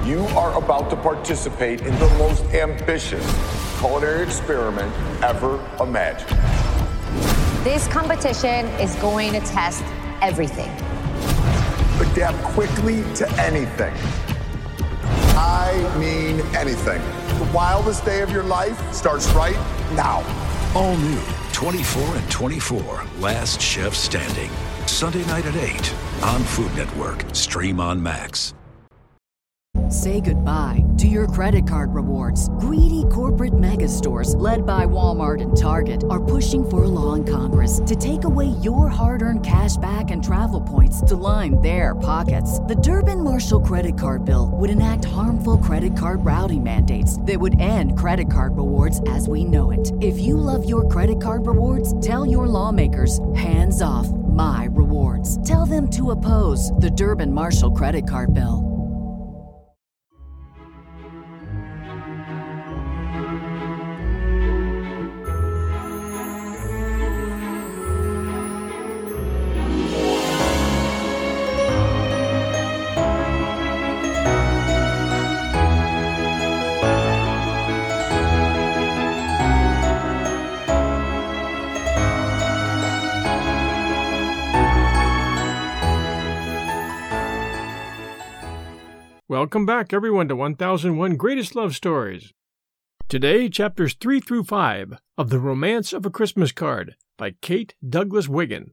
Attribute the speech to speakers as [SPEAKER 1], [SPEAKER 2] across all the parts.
[SPEAKER 1] You are about to participate in the most ambitious culinary experiment ever imagined.
[SPEAKER 2] This competition is going to test everything.
[SPEAKER 1] Adapt quickly to anything. I mean anything. The wildest day of your life starts right now.
[SPEAKER 3] All new 24 and 24, Last Chef Standing. Sunday night at 8 on Food Network. Stream on Max.
[SPEAKER 4] Say goodbye to your credit card rewards. Greedy corporate mega stores, led by Walmart and Target, are pushing for a law in Congress to take away your hard-earned cash back and travel points to line their pockets. The Durbin-Marshall credit card bill would enact harmful credit card routing mandates that would end credit card rewards as we know it. If you love your credit card rewards, tell your lawmakers, hands off my rewards. Tell them to oppose the Durbin-Marshall credit card bill.
[SPEAKER 5] Welcome back, everyone, to 1001 Greatest Love Stories. Today, chapters 3 through 5 of The Romance of a Christmas Card by Kate Douglas Wiggin.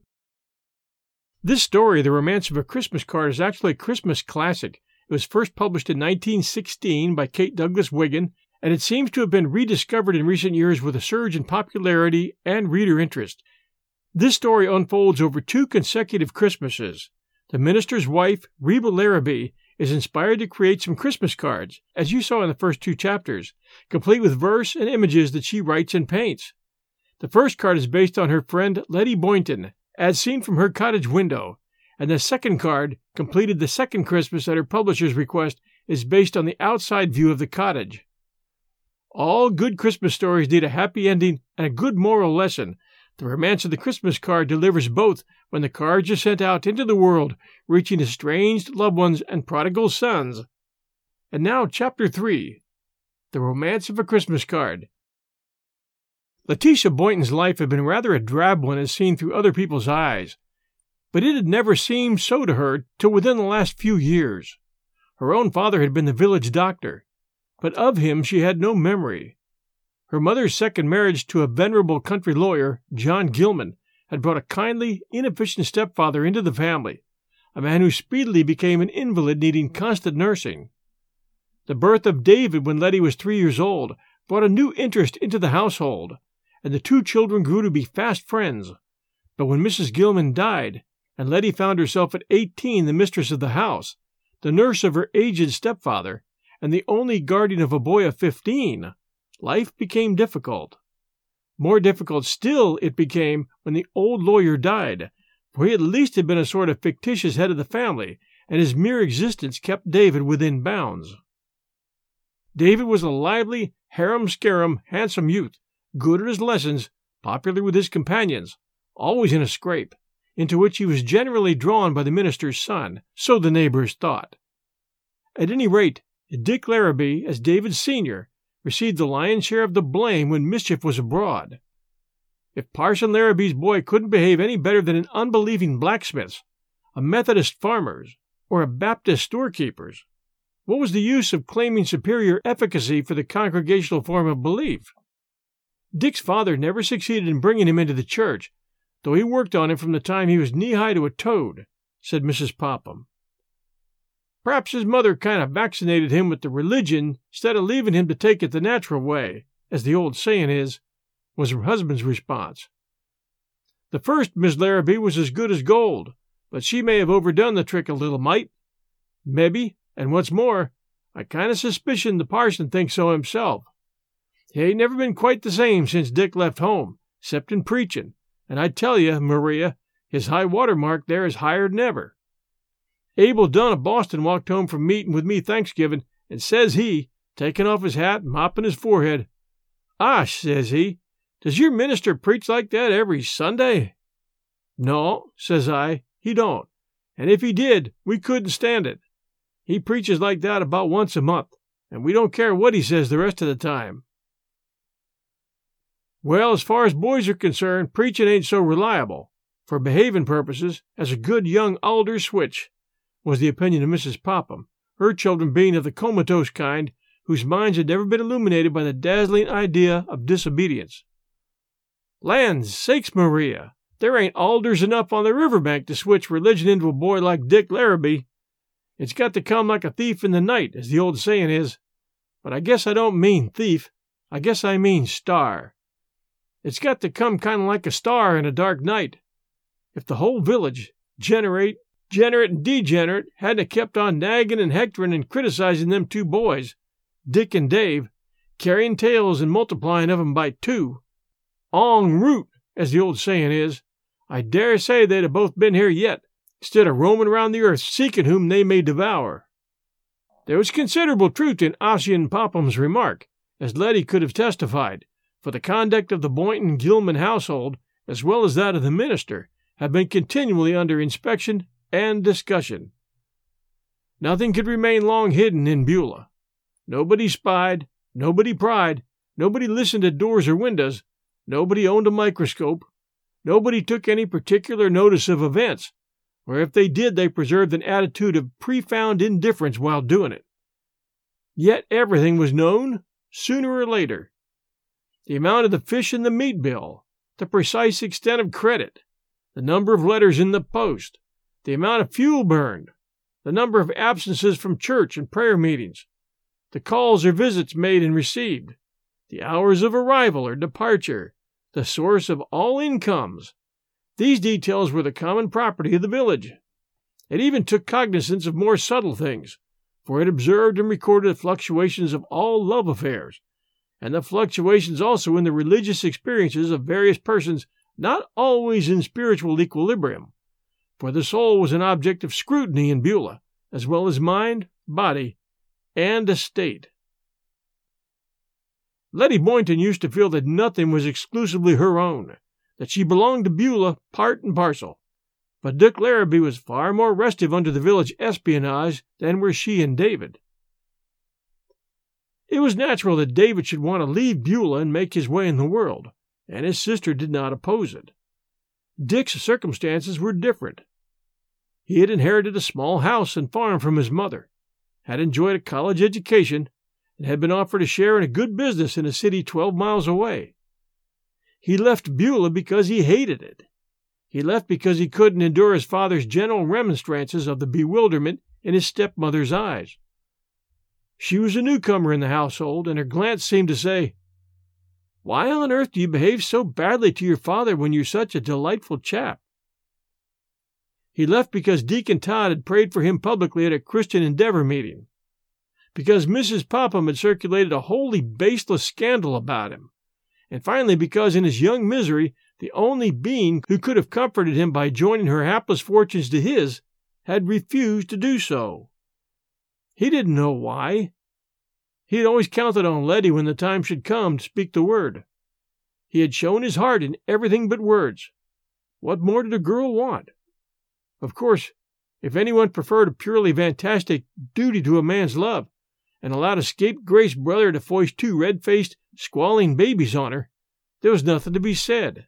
[SPEAKER 5] This story, The Romance of a Christmas Card, is actually a Christmas classic. It was first published in 1916 by Kate Douglas Wiggin, and it seems to have been rediscovered in recent years with a surge in popularity and reader interest. This story unfolds over 2 consecutive Christmases. The minister's wife, Reba Larrabee, is inspired to create some Christmas cards, as you saw in the first 2 chapters, complete with verse and images that she writes and paints. The first card is based on her friend Letty Boynton, as seen from her cottage window, and the second card, completed the second Christmas at her publisher's request, is based on the outside view of the cottage. All good Christmas stories need a happy ending and a good moral lesson. The Romance of the Christmas Card delivers both when the cards are sent out into the world, reaching estranged loved ones and prodigal sons. And now, Chapter 3, The Romance of a Christmas Card. Letitia Boynton's life had been rather a drab one as seen through other people's eyes, but it had never seemed so to her till within the last few years. Her own father had been the village doctor, but of him she had no memory. Her mother's second marriage to a venerable country lawyer, John Gilman, had brought a kindly, inefficient stepfather into the family, a man who speedily became an invalid needing constant nursing. The birth of David when Letty was 3 years old brought a new interest into the household, and the 2 children grew to be fast friends. But when Mrs. Gilman died, and Letty found herself at 18 the mistress of the house, the nurse of her aged stepfather, and the only guardian of a boy of 15, life became difficult. More difficult still it became when the old lawyer died, for he at least had been a sort of fictitious head of the family, and his mere existence kept David within bounds. David was a lively, harum-scarum, handsome youth, good at his lessons, popular with his companions, always in a scrape, into which he was generally drawn by the minister's son, so the neighbors thought. At any rate, Dick Larrabee, as David's senior, received the lion's share of the blame when mischief was abroad. If Parson Larrabee's boy couldn't behave any better than an unbelieving blacksmith's, a Methodist farmer's, or a Baptist storekeeper's, what was the use of claiming superior efficacy for the congregational form of belief? Dick's father never succeeded in bringing him into the church, though he worked on him from the time he was knee-high to a toad, said Mrs. Popham. Perhaps his mother kind of vaccinated him with the religion instead of leaving him to take it the natural way, as the old saying is, was her husband's response. The first Miss Larrabee was as good as gold, but she may have overdone the trick a little mite. Mebbe, and what's more, I kind of suspicion the parson thinks so himself. He ain't never been quite the same since Dick left home, 'cept in preachin', and I tell you, Maria, his high water mark there is higher than ever. Abel Dunn of Boston walked home from meeting with me Thanksgiving, and says he, taking off his hat and mopping his forehead, "Ah," says he, "does your minister preach like that every Sunday?" "No," says I, "he don't, and if he did, we couldn't stand it. He preaches like that about once a month, and we don't care what he says the rest of the time. Well, as far as boys are concerned, preaching ain't so reliable, for behaving purposes, as a good young alder switch, was the opinion of Mrs. Popham, her children being of the comatose kind whose minds had never been illuminated by the dazzling idea of disobedience. Land's sakes, Maria, there ain't alders enough on the riverbank to switch religion into a boy like Dick Larrabee. It's got to come like a thief in the night, as the old saying is. But I guess I don't mean thief. I guess I mean star. It's got to come kind of like a star in a dark night. If the whole village, generate and degenerate, hadn't kept on nagging and hectoring and criticizing them two boys, Dick and Dave, carrying tales and multiplying of 'em by two, en route, as the old saying is, I dare say they'd have both been here yet, instead of roaming around the earth seeking whom they may devour. There was considerable truth in Ossian Popham's remark, as Letty could have testified, for the conduct of the Boynton Gilman household, as well as that of the minister, had been continually under inspection and discussion. Nothing could remain long hidden in Beulah. Nobody spied, nobody pried, nobody listened at doors or windows, nobody owned a microscope, nobody took any particular notice of events, or if they did, they preserved an attitude of profound indifference while doing it. Yet everything was known, sooner or later. The amount of the fish in the meat bill, the precise extent of credit, the number of letters in the post, the amount of fuel burned, the number of absences from church and prayer meetings, the calls or visits made and received, the hours of arrival or departure, the source of all incomes. These details were the common property of the village. It even took cognizance of more subtle things, for it observed and recorded the fluctuations of all love affairs, and the fluctuations also in the religious experiences of various persons not always in spiritual equilibrium, for the soul was an object of scrutiny in Beulah, as well as mind, body, and estate. Letty Boynton used to feel that nothing was exclusively her own, that she belonged to Beulah part and parcel, but Dick Larrabee was far more restive under the village espionage than were she and David. It was natural that David should want to leave Beulah and make his way in the world, and his sister did not oppose it. Dick's circumstances were different. He had inherited a small house and farm from his mother, had enjoyed a college education, and had been offered a share in a good business in a city 12 miles away. He left Beulah because he hated it. He left because he couldn't endure his father's gentle remonstrances of the bewilderment in his stepmother's eyes. She was a newcomer in the household, and her glance seemed to say, "Why on earth do you behave so badly to your father when you're such a delightful chap?" He left because Deacon Todd had prayed for him publicly at a Christian Endeavor meeting, because Mrs. Popham had circulated a wholly baseless scandal about him, and finally because in his young misery the only being who could have comforted him by joining her hapless fortunes to his had refused to do so. He didn't know why. He had always counted on Letty when the time should come to speak the word. He had shown his heart in everything but words. What more did a girl want? Of course, if anyone preferred a purely fantastic duty to a man's love, and allowed a scapegrace brother to foist 2 red-faced, squalling babies on her, there was nothing to be said.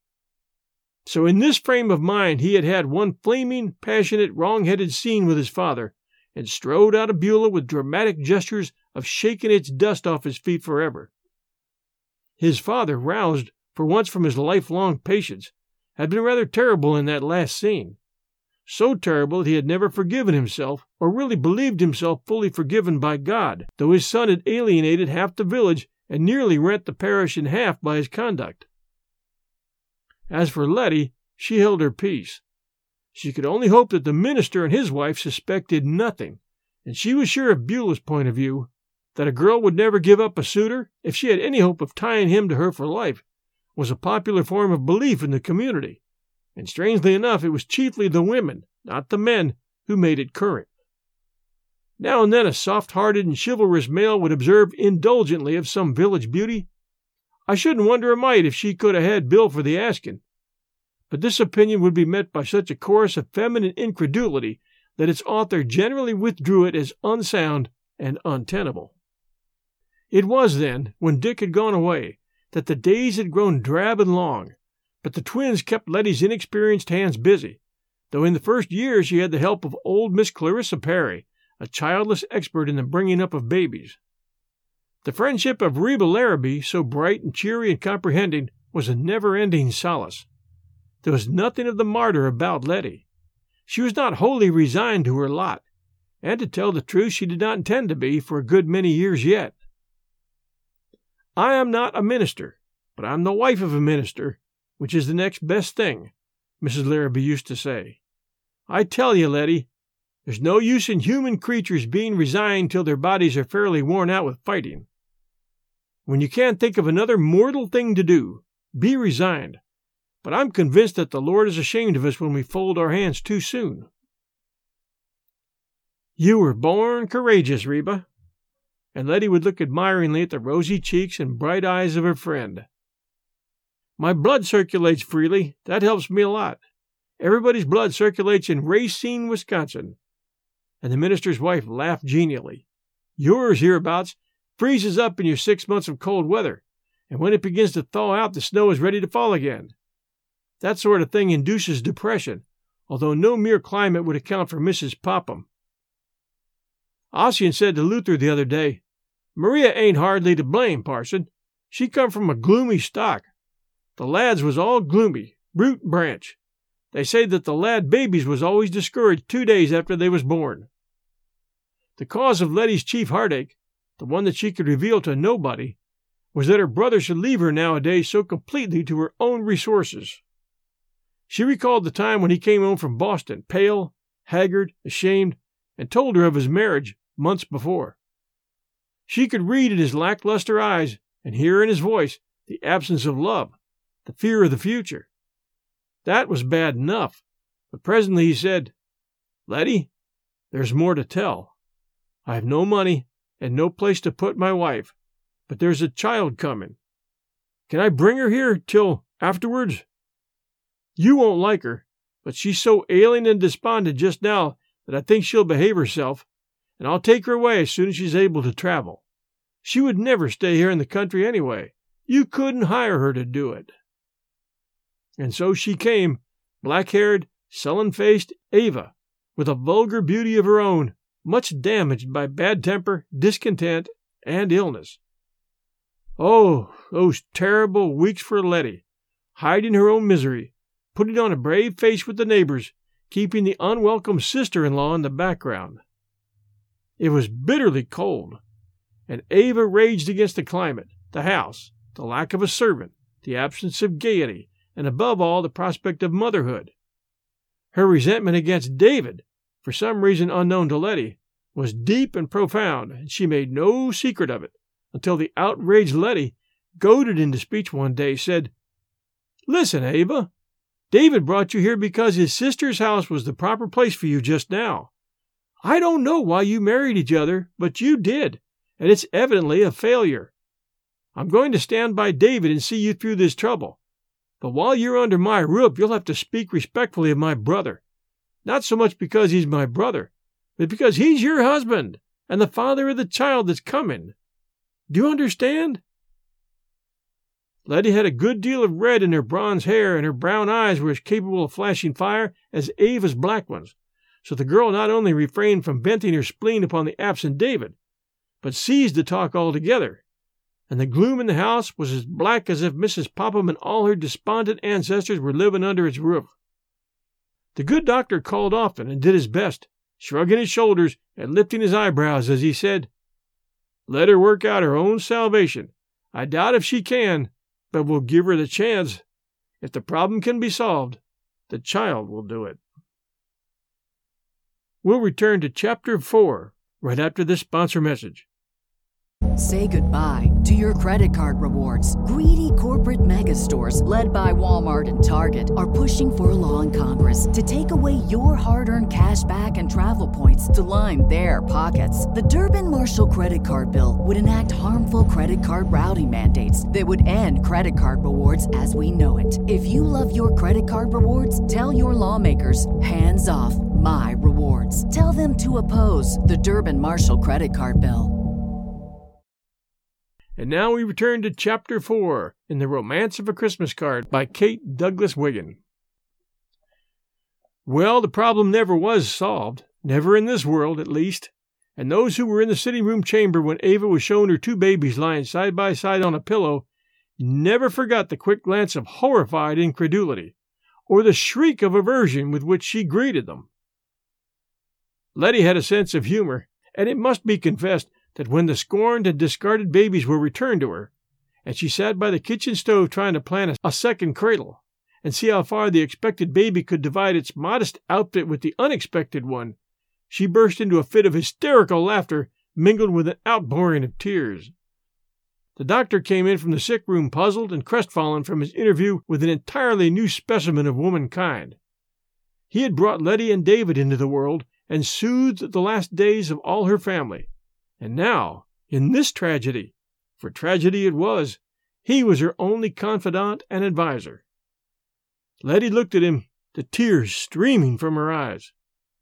[SPEAKER 5] So in this frame of mind he had had one flaming, passionate, wrong-headed scene with his father, and strode out of Beulah with dramatic gestures of shaking its dust off his feet forever. His father, roused for once from his lifelong patience, had been rather terrible in that last scene, so terrible that he had never forgiven himself, or really believed himself fully forgiven by God, though his son had alienated half the village and nearly rent the parish in half by his conduct. As for Letty, she held her peace. She could only hope that the minister and his wife suspected nothing, and she was sure of Beulah's point of view, that a girl would never give up a suitor if she had any hope of tying him to her for life, was a popular form of belief in the community, and strangely enough it was chiefly the women, not the men, who made it current. Now and then a soft-hearted and chivalrous male would observe indulgently of some village beauty, "I shouldn't wonder a mite if she could have had Bill for the asking." But this opinion would be met by such a chorus of feminine incredulity that its author generally withdrew it as unsound and untenable. It was then, when Dick had gone away, that the days had grown drab and long, but the twins kept Letty's inexperienced hands busy, though in the first year she had the help of old Miss Clarissa Perry, a childless expert in the bringing up of babies. The friendship of Reba Larrabee, so bright and cheery and comprehending, was a never-ending solace. There was nothing of the martyr about Letty. She was not wholly resigned to her lot, and to tell the truth, she did not intend to be for a good many years yet. I am not a minister, but I'm the wife of a minister, which is the next best thing, Mrs. Larrabee used to say. I tell you, Letty, there's no use in human creatures being resigned till their bodies are fairly worn out with fighting. When you can't think of another mortal thing to do, be resigned. But I'm convinced that the Lord is ashamed of us when we fold our hands too soon. You were born courageous, Reba. And Letty would look admiringly at the rosy cheeks and bright eyes of her friend. My blood circulates freely. That helps me a lot. Everybody's blood circulates in Racine, Wisconsin. And the minister's wife laughed genially. Yours, hereabouts, freezes up in your 6 months of cold weather, and when it begins to thaw out, the snow is ready to fall again. That sort of thing induces depression, although no mere climate would account for Mrs. Popham. Ossian said to Luther the other day, Maria ain't hardly to blame, parson. She come from a gloomy stock. The lads was all gloomy, root and branch. They say that the lad babies was always discouraged 2 days after they was born. The cause of Letty's chief heartache, the one that she could reveal to nobody, was that her brother should leave her nowadays so completely to her own resources. She recalled the time when he came home from Boston, pale, haggard, ashamed, and told her of his marriage months before. She could read in his lackluster eyes and hear in his voice the absence of love, the fear of the future. That was bad enough, but presently he said, Letty, there's more to tell. I have no money and no place to put my wife, but there's a child coming. Can I bring her here till afterwards? You won't like her, but she's so ailing and despondent just now that I think she'll behave herself, and I'll take her away as soon as she's able to travel. She would never stay here in the country anyway. You couldn't hire her to do it. And so she came, black-haired, sullen-faced Ava, with a vulgar beauty of her own, much damaged by bad temper, discontent, and illness. Oh, those terrible weeks for Letty, hiding her own misery, putting on a brave face with the neighbors, keeping the unwelcome sister-in-law in the background. It was bitterly cold, and Ava raged against the climate, the house, the lack of a servant, the absence of gaiety, and above all the prospect of motherhood. Her resentment against David, for some reason unknown to Letty, was deep and profound, and she made no secret of it, until the outraged Letty, goaded into speech one day, said, Listen, Ava, David brought you here because his sister's house was the proper place for you just now. I don't know why you married each other, but you did, and it's evidently a failure. I'm going to stand by David and see you through this trouble. But while you're under my roof, you'll have to speak respectfully of my brother. Not so much because he's my brother, but because he's your husband and the father of the child that's coming. Do you understand? Letty had a good deal of red in her bronze hair, and her brown eyes were as capable of flashing fire as Ava's black ones, so the girl not only refrained from venting her spleen upon the absent David, but ceased to talk altogether, and the gloom in the house was as black as if Mrs. Popham and all her despondent ancestors were living under its roof. The good doctor called often and did his best, shrugging his shoulders and lifting his eyebrows as he said, Let her work out her own salvation. I doubt if she can, but we'll give her the chance. If the problem can be solved, the child will do it. We'll return to Chapter 4 right after this sponsor message.
[SPEAKER 4] Say goodbye to your credit card rewards. Greedy corporate mega stores, led by Walmart and Target, are pushing for a law in Congress to take away your hard-earned cash back and travel points to line their pockets. The Durbin-Marshall credit card bill would enact harmful credit card routing mandates that would end credit card rewards as we know it. If you love your credit card rewards, tell your lawmakers, hands off. my rewards. Tell them to oppose the Durbin Marshall credit card bill.
[SPEAKER 5] And now we return to Chapter 4 in The Romance of a Christmas Card by Kate Douglas Wiggin. Well, the problem never was solved, never in this world at least, and those who were in the sitting room chamber when Ava was shown her two babies lying side by side on a pillow never forgot the quick glance of horrified incredulity, or the shriek of aversion with which she greeted them. Letty had a sense of humor, and it must be confessed that when the scorned and discarded babies were returned to her, and she sat by the kitchen stove trying to plan a second cradle, and see how far the expected baby could divide its modest outfit with the unexpected one, she burst into a fit of hysterical laughter mingled with an outpouring of tears. The doctor came in from the sick room puzzled and crestfallen from his interview with an entirely new specimen of womankind. He had brought Letty and David into the world and soothed the last days of all her family. And now, in this tragedy, for tragedy it was, he was her only confidant and adviser. Letty looked at him, the tears streaming from her eyes.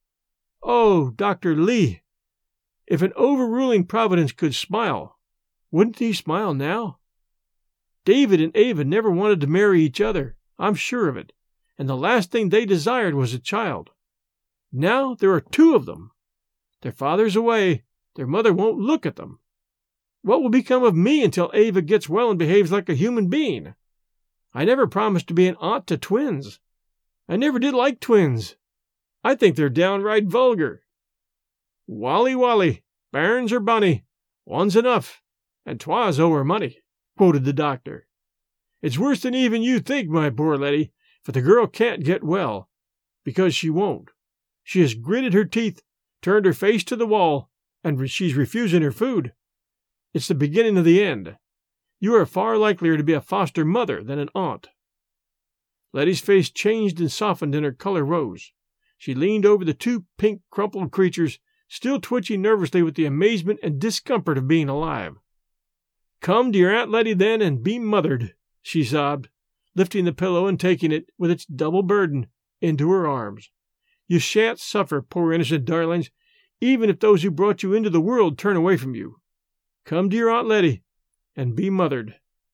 [SPEAKER 5] Oh, Dr. Lee, if an overruling Providence could smile, wouldn't he smile now? David and Ava never wanted to marry each other, I'm sure of it, and the last thing they desired was a child. Now there are two of them. Their father's away, their mother won't look at them. What will become of me until Ava gets well and behaves like a human being? I never promised to be an aunt to twins. I never did like twins. I think they're downright vulgar. Wally wally, bairns or bonny, one's enough, and twa's ower money, quoted the doctor. It's worse than even you think, my poor Letty, for the girl can't get well, because she won't. She has gritted her teeth, turned her face to the wall, and she's refusing her food. It's the beginning of the end. You are far likelier to be a foster mother than an aunt. Letty's face changed and softened and her color rose. She leaned over the two pink, crumpled creatures, still twitching nervously with the amazement and discomfort of being alive. Come to your Aunt Letty, then, and be mothered, she sobbed, lifting the pillow and taking it, with its double burden, into her arms. You shan't suffer, poor innocent darlings, even if those who brought you into the world turn away from you. Come to your Aunt Letty, and be mothered.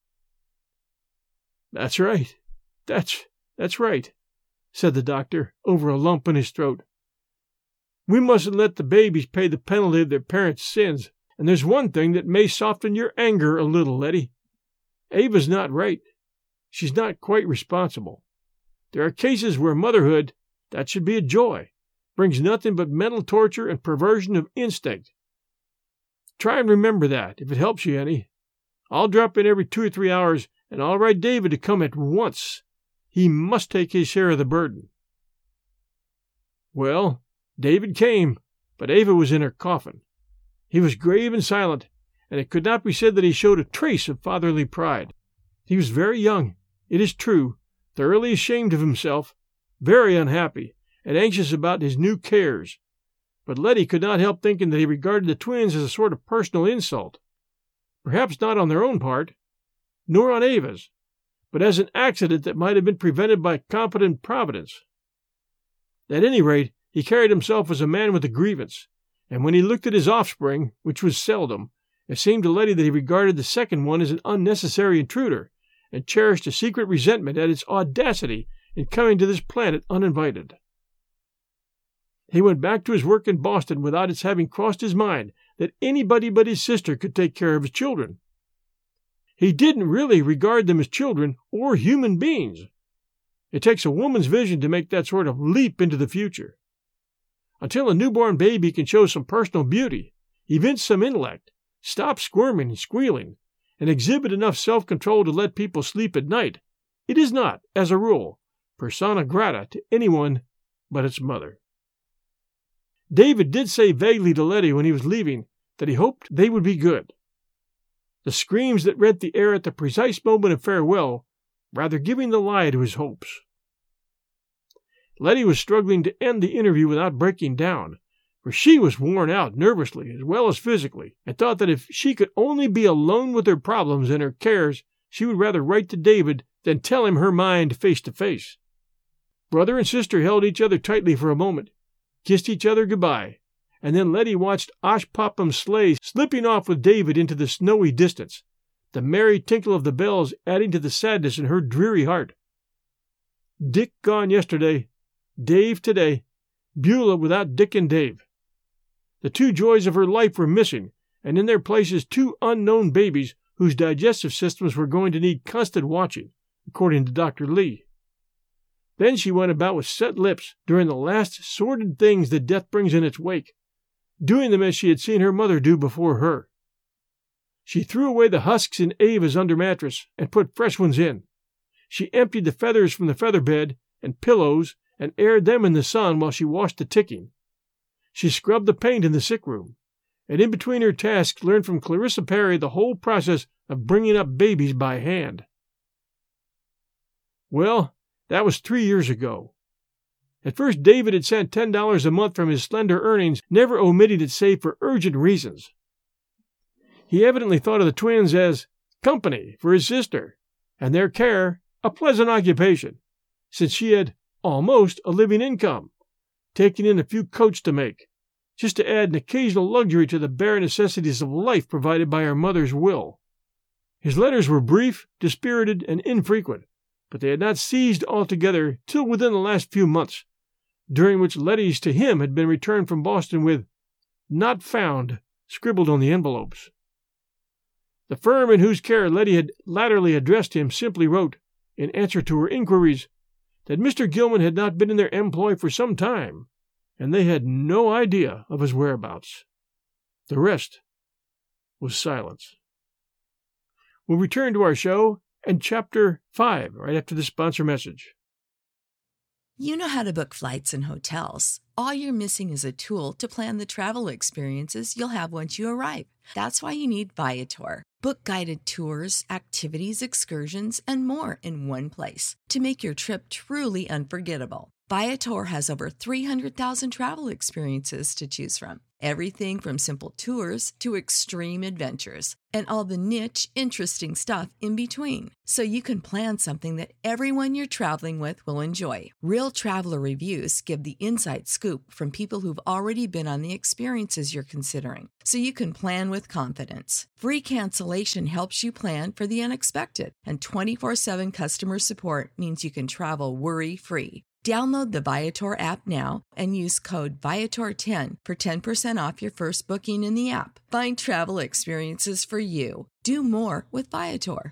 [SPEAKER 5] That's right. That's right, said the doctor, over a lump in his throat. We mustn't let the babies pay the penalty of their parents' sins, and there's one thing that may soften your anger a little, Letty. Ava's not right. She's not quite responsible. There are cases where motherhood, that should be a joy, brings nothing but mental torture and perversion of instinct. Try and remember that, if it helps you any. I'll drop in every 2 or 3 hours, and I'll write David to come at once. He must take his share of the burden. Well, David came, but Ava was in her coffin. He was grave and silent, and it could not be said that he showed a trace of fatherly pride. He was very young, it is true, thoroughly ashamed of himself, very unhappy, and anxious about his new cares. But Letty could not help thinking that he regarded the twins as a sort of personal insult. Perhaps not on their own part, nor on Ava's, but as an accident that might have been prevented by competent Providence. At any rate, he carried himself as a man with a grievance, and when he looked at his offspring, which was seldom, it seemed to Letty that he regarded the second one as an unnecessary intruder, and cherished a secret resentment at its audacity in coming to this planet uninvited. He went back to his work in Boston without its having crossed his mind that anybody but his sister could take care of his children. He didn't really regard them as children or human beings. It takes a woman's vision to make that sort of leap into the future. Until a newborn baby can show some personal beauty, evince some intellect, stop squirming and squealing, and exhibit enough self-control to let people sleep at night, it is not, as a rule, persona grata to anyone but its mother. David did say vaguely to Letty when he was leaving that he hoped they would be good. The screams that rent the air at the precise moment of farewell rather giving the lie to his hopes. Letty was struggling to end the interview without breaking down, for she was worn out nervously as well as physically, and thought that if she could only be alone with her problems and her cares, she would rather write to David than tell him her mind face to face. Brother and sister held each other tightly for a moment, kissed each other goodbye, and then Letty watched Osh Popham's sleigh slipping off with David into the snowy distance, the merry tinkle of the bells adding to the sadness in her dreary heart. Dick gone yesterday, Dave today, Beulah without Dick and Dave. The two joys of her life were missing, and in their places 2 unknown babies whose digestive systems were going to need constant watching, according to Dr. Lee. Then she went about with set lips, doing the last sordid things that death brings in its wake, doing them as she had seen her mother do before her. She threw away the husks in Ava's under mattress and put fresh ones in. She emptied the feathers from the feather bed and pillows and aired them in the sun while she washed the ticking. She scrubbed the paint in the sick room, and in between her tasks learned from Clarissa Perry the whole process of bringing up babies by hand. Well, that was 3 years ago. At first David had sent $10 a month from his slender earnings, never omitting it save for urgent reasons. He evidently thought of the twins as company for his sister, and their care a pleasant occupation, since she had almost a living income, taking in a few coats to make, just to add an occasional luxury to the bare necessities of life provided by her mother's will. His letters were brief, dispirited, and infrequent, but they had not ceased altogether till within the last few months, during which Letty's to him had been returned from Boston with "Not found" scribbled on the envelopes. The firm in whose care Letty had latterly addressed him simply wrote, in answer to her inquiries, that Mr. Gilman had not been in their employ for some time, and they had no idea of his whereabouts. The rest was silence. We'll return to our show and Chapter 5 right after the sponsor message.
[SPEAKER 6] You know how to book flights and hotels. All you're missing is a tool to plan the travel experiences you'll have once you arrive. That's why you need Viator. Book guided tours, activities, excursions, and more in one place to make your trip truly unforgettable. Viator has over 300,000 travel experiences to choose from. Everything from simple tours to extreme adventures and all the niche, interesting stuff in between. So you can plan something that everyone you're traveling with will enjoy. Real traveler reviews give the inside scoop from people who've already been on the experiences you're considering. So you can plan with confidence. Free cancellation helps you plan for the unexpected. And 24/7 customer support means you can travel worry-free. Download the Viator app now and use code Viator10 for 10% off your first booking in the app. Find travel experiences for you. Do more with Viator.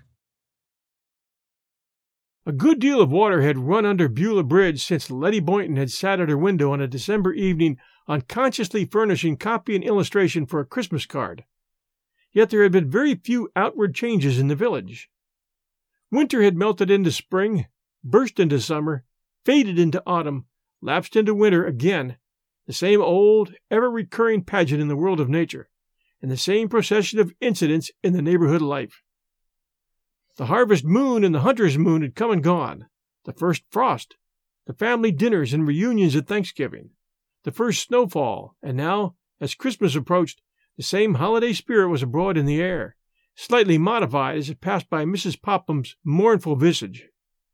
[SPEAKER 5] A good deal of water had run under Beulah Bridge since Letty Boynton had sat at her window on a December evening unconsciously furnishing copy and illustration for a Christmas card. Yet there had been very few outward changes in the village. Winter had melted into spring, burst into summer, faded into autumn, lapsed into winter again, the same old, ever-recurring pageant in the world of nature, and the same procession of incidents in the neighborhood life. The harvest moon and the hunter's moon had come and gone, the first frost, the family dinners and reunions at Thanksgiving, the first snowfall, and now, as Christmas approached, the same holiday spirit was abroad in the air, slightly modified as it passed by Mrs. Popham's mournful visage.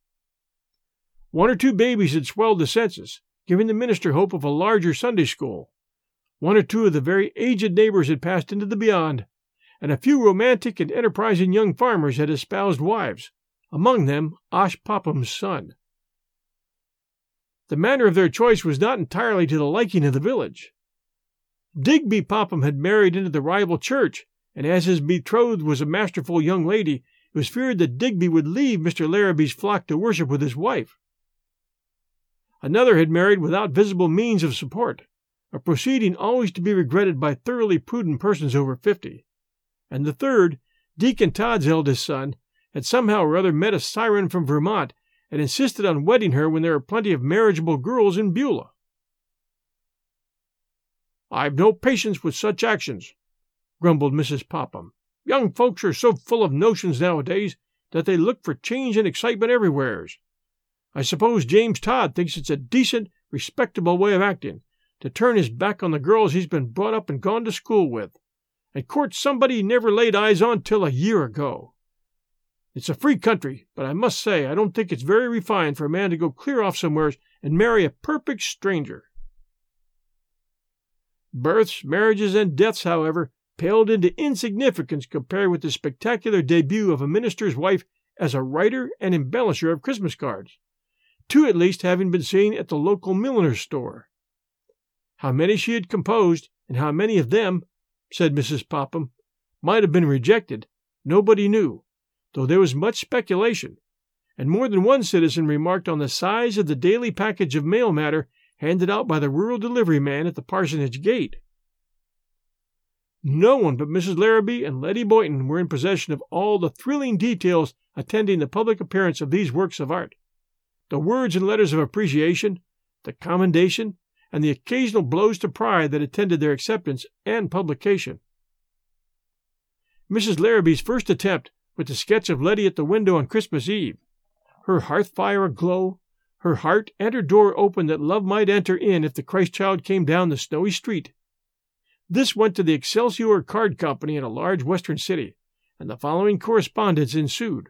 [SPEAKER 5] 1 or 2 babies had swelled the census, giving the minister hope of a larger Sunday school. 1 or 2 of the very aged neighbors had passed into the beyond, and a few romantic and enterprising young farmers had espoused wives, among them Osh Popham's son. The manner of their choice was not entirely to the liking of the village. Digby Popham had married into the rival church, and as his betrothed was a masterful young lady, it was feared that Digby would leave Mr. Larrabee's flock to worship with his wife. Another had married without visible means of support, a proceeding always to be regretted by thoroughly prudent persons over 50. And the third, Deacon Todd's eldest son, had somehow or other met a siren from Vermont and insisted on wedding her when there were plenty of marriageable girls in Beulah. "I've no patience with such actions," grumbled Mrs. Popham. "Young folks are so full of notions nowadays that they look for change and excitement everywheres. I suppose James Todd thinks it's a decent, respectable way of acting, to turn his back on the girls he's been brought up and gone to school with, and court somebody he never laid eyes on till a year ago. It's a free country, but I must say I don't think it's very refined for a man to go clear off somewheres and marry a perfect stranger." Births, marriages, and deaths, however, paled into insignificance compared with the spectacular debut of a minister's wife as a writer and embellisher of Christmas cards, 2 at least having been seen at the local milliner's store. How many she had composed, and how many of them, said Mrs. Popham, might have been rejected, nobody knew, though there was much speculation, and more than one citizen remarked on the size of the daily package of mail matter handed out by the rural delivery man at the parsonage gate. No one but Mrs. Larrabee and Letty Boynton were in possession of all the thrilling details attending the public appearance of these works of art. The words and letters of appreciation, the commendation, and the occasional blows to pride that attended their acceptance and publication. Mrs. Larrabee's first attempt with the sketch of Letty at the window on Christmas Eve, her hearth fire aglow, her heart and her door open that love might enter in if the Christ child came down the snowy street. This went to the Excelsior Card Company in a large western city, and the following correspondence ensued.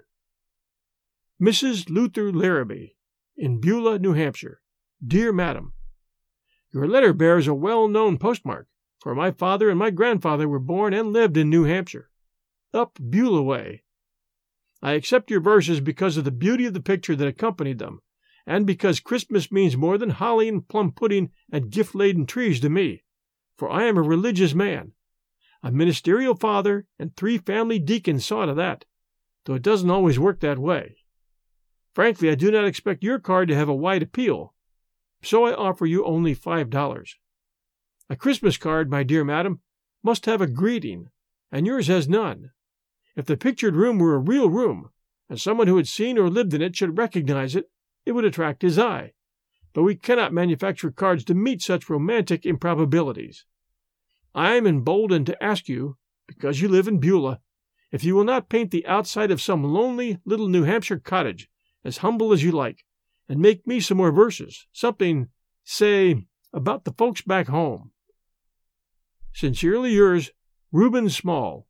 [SPEAKER 5] Mrs. Luther Larrabee, in Beulah, New Hampshire. Dear Madam, your letter bears a well-known postmark, for my father and my grandfather were born and lived in New Hampshire, up Beulah way. I accept your verses because of the beauty of the picture that accompanied them, and because Christmas means more than holly and plum pudding and gift-laden trees to me, for I am a religious man. A ministerial father and 3 family deacons saw to that, though it doesn't always work that way. Frankly, I do not expect your card to have a wide appeal, so I offer you only $5. A Christmas card, my dear madam, must have a greeting, and yours has none. If the pictured room were a real room, and someone who had seen or lived in it should recognize it, it would attract his eye. But we cannot manufacture cards to meet such romantic improbabilities. I am emboldened to ask you, because you live in Beulah, if you will not paint the outside of some lonely little New Hampshire cottage, as humble as you like, and make me some more verses, something, say, about the folks back home. Sincerely yours, Reuben Small.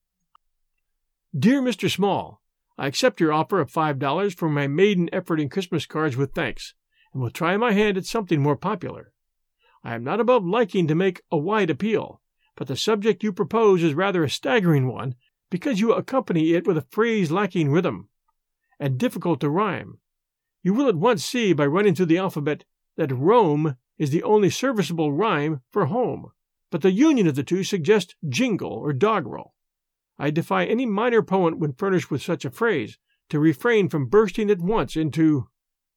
[SPEAKER 5] Dear Mr. Small, I accept your offer of $5 for my maiden effort in Christmas cards with thanks, and will try my hand at something more popular. I am not above liking to make a wide appeal, but the subject you propose is rather a staggering one, because you accompany it with a phrase lacking rhythm, and difficult to rhyme. You will at once see by running through the alphabet that Rome is the only serviceable rhyme for home, but the union of the two suggests jingle or doggerel. I defy any minor poet when furnished with such a phrase to refrain from bursting at once into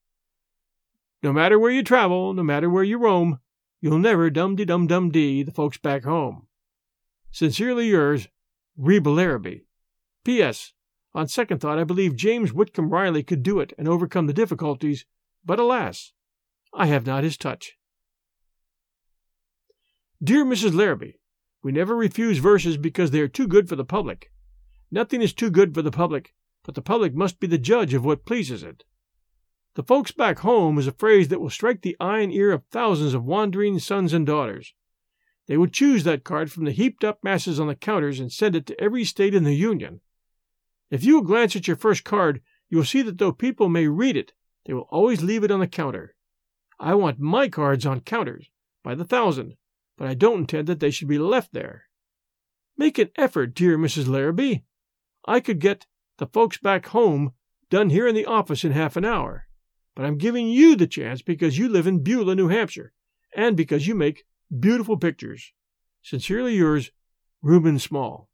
[SPEAKER 5] No matter where you travel, no matter where you roam, you'll never dum-de-dum-dum-dee the folks back home. Sincerely yours, Reba Larrabee. P.S. On second thought, I believe James Whitcomb Riley could do it and overcome the difficulties, but alas, I have not his touch. Dear Mrs. Larrabee, we never refuse verses because they are too good for the public. Nothing is too good for the public, but the public must be the judge of what pleases it. The folks back home is a phrase that will strike the eye and ear of thousands of wandering sons and daughters. They will choose that card from the heaped-up masses on the counters and send it to every state in the Union. If you will glance at your first card, you will see that though people may read it, they will always leave it on the counter. I want my cards on counters, by the thousand, but I don't intend that they should be left there. Make an effort, dear Mrs. Larrabee. I could get the folks back home done here in the office in half an hour, but I'm giving you the chance because you live in Beulah, New Hampshire, and because you make beautiful pictures. Sincerely yours, Reuben Small.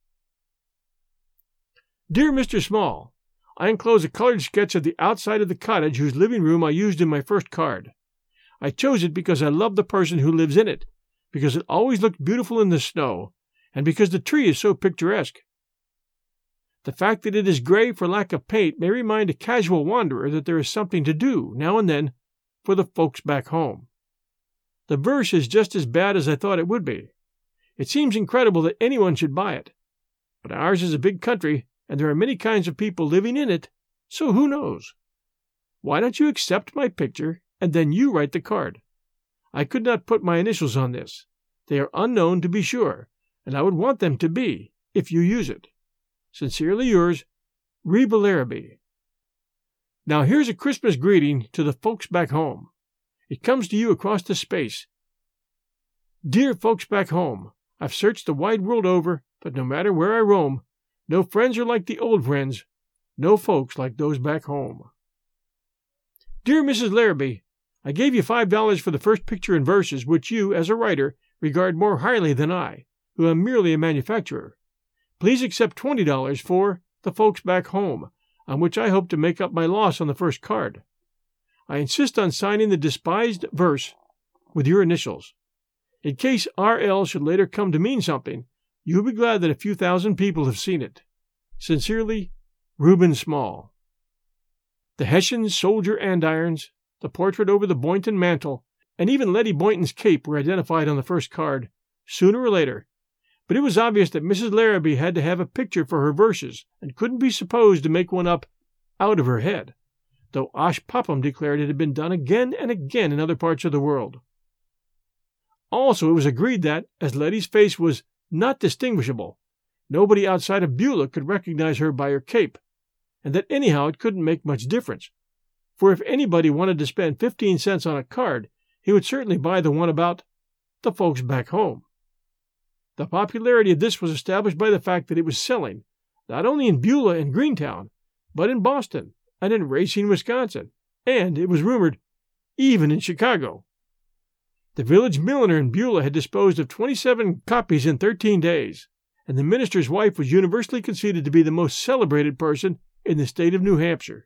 [SPEAKER 5] Dear Mr. Small, I enclose a colored sketch of the outside of the cottage whose living room I used in my first card. I chose it because I love the person who lives in it, because it always looked beautiful in the snow, and because the tree is so picturesque. The fact that it is gray for lack of paint may remind a casual wanderer that there is something to do, now and then, for the folks back home. The verse is just as bad as I thought it would be. It seems incredible that anyone should buy it. But ours is a big country, and there are many kinds of people living in it, so who knows? Why don't you accept my picture, and then you write the card? I could not put my initials on this. They are unknown, to be sure, and I would want them to be, if you use it. Sincerely yours, Reba Larrabee. Now here's a Christmas greeting to the folks back home. It comes to you across the space. Dear folks back home, I've searched the wide world over, but no matter where I roam, no friends are like the old friends, no folks like those back home. Dear Mrs. Larrabee, I gave you $5 for the first picture and verses which you, as a writer, regard more highly than I, who am merely a manufacturer. Please accept $20 for The Folks Back Home, on which I hope to make up my loss on the first card. I insist on signing the despised verse with your initials. In case R.L. should later come to mean something, you will be glad that a few thousand people have seen it. Sincerely, Reuben Small. The Hessian soldier andirons, the portrait over the Boynton mantel, and even Letty Boynton's cape were identified on the first card, sooner or later, but it was obvious that Mrs. Larrabee had to have a picture for her verses and couldn't be supposed to make one up out of her head, though Osh Popham declared it had been done again and again in other parts of the world. Also, it was agreed that, as Letty's face was not distinguishable, nobody outside of Beulah could recognize her by her cape, and that anyhow it couldn't make much difference, for if anybody wanted to spend 15 cents on a card, he would certainly buy the one about The Folks Back Home. The popularity of this was established by the fact that it was selling, not only in Beulah and Greentown, but in Boston and in Racine, Wisconsin, and, it was rumored, even in Chicago. The village milliner in Beulah had disposed of 27 copies in 13 days, and the minister's wife was universally conceded to be the most celebrated person in the state of New Hampshire.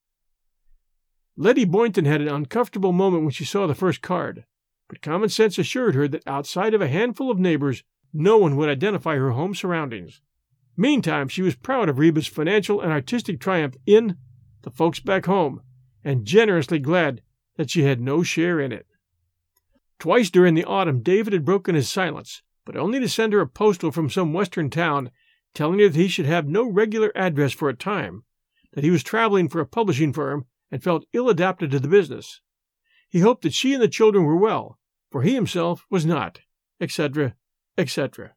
[SPEAKER 5] Letty Boynton had an uncomfortable moment when she saw the first card, but common sense assured her that outside of a handful of neighbors, no one would identify her home surroundings. Meantime, she was proud of Reba's financial and artistic triumph in The Folks Back Home, and generously glad that she had no share in it. Twice during the autumn, David had broken his silence, but only to send her a postal from some western town telling her that he should have no regular address for a time, that he was traveling for a publishing firm and felt ill-adapted to the business. He hoped that she and the children were well, for he himself was not, etc., etc.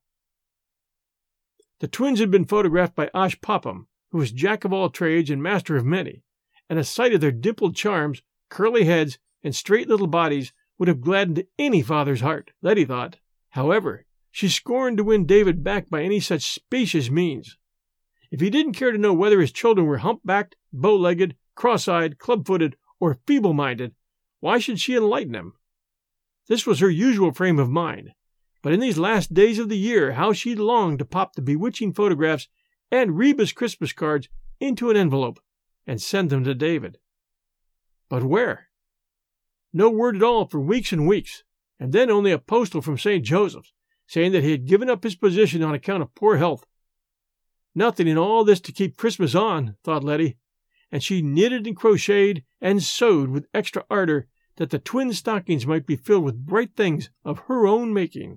[SPEAKER 5] The twins had been photographed by Osh Popham, who was jack of all trades and master of many, and a sight of their dimpled charms, curly heads, and straight little bodies would have gladdened any father's heart, Letty thought. However, she scorned to win David back by any such specious means. If he didn't care to know whether his children were hump-backed, bow-legged, cross-eyed, club-footed, or feeble-minded, why should she enlighten him? This was her usual frame of mind, but in these last days of the year how she longed to pop the bewitching photographs and Reba's Christmas cards into an envelope and send them to David. But where? No word at all for weeks and weeks, and then only a postal from St. Joseph's, saying that he had given up his position on account of poor health. Nothing in all this to keep Christmas on, thought Letty, and she knitted and crocheted and sewed with extra ardor that the twin stockings might be filled with bright things of her own making.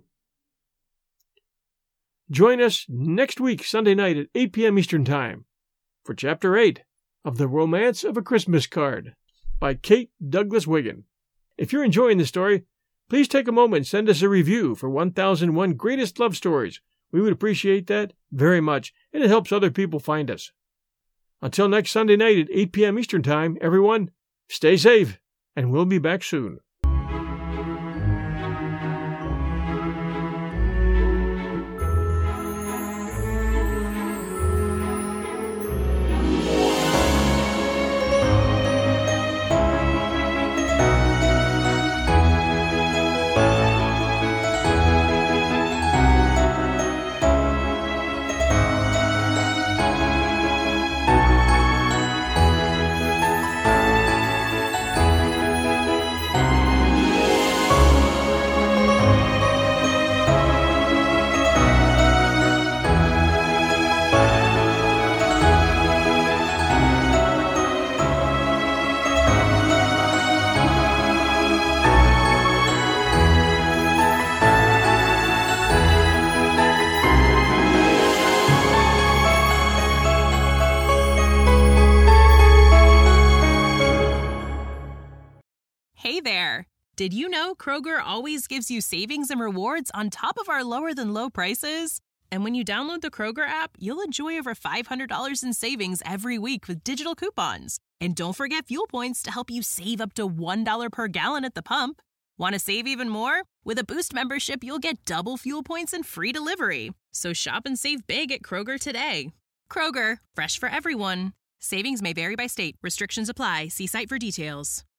[SPEAKER 5] Join us next week, Sunday night at 8 p.m. Eastern Time, for Chapter 8 of The Romance of a Christmas Card by Kate Douglas Wiggin. If you're enjoying the story, please take a moment and send us a review for 1001 Greatest Love Stories. We would appreciate that very much, and it helps other people find us. Until next Sunday night at 8 p.m. Eastern Time, everyone, stay safe, and we'll be back soon.
[SPEAKER 7] Hey there! Did you know Kroger always gives you savings and rewards on top of our lower-than-low prices? And when you download the Kroger app, you'll enjoy over $500 in savings every week with digital coupons. And don't forget fuel points to help you save up to $1 per gallon at the pump. Want to save even more? With a Boost membership, you'll get double fuel points and free delivery. So shop and save big at Kroger today. Kroger, fresh for everyone. Savings may vary by state. Restrictions apply. See site for details.